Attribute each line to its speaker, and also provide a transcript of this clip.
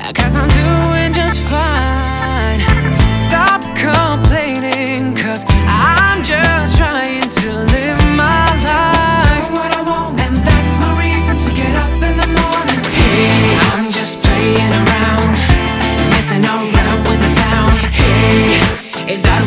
Speaker 1: 'cause I'm doing just fine. Stop complaining, 'cause I'm just trying to live my life.
Speaker 2: Doing what I want, and that's my reason to get up in the morning.
Speaker 1: Hey, I'm just playing around, messing around with the sound. Hey, is that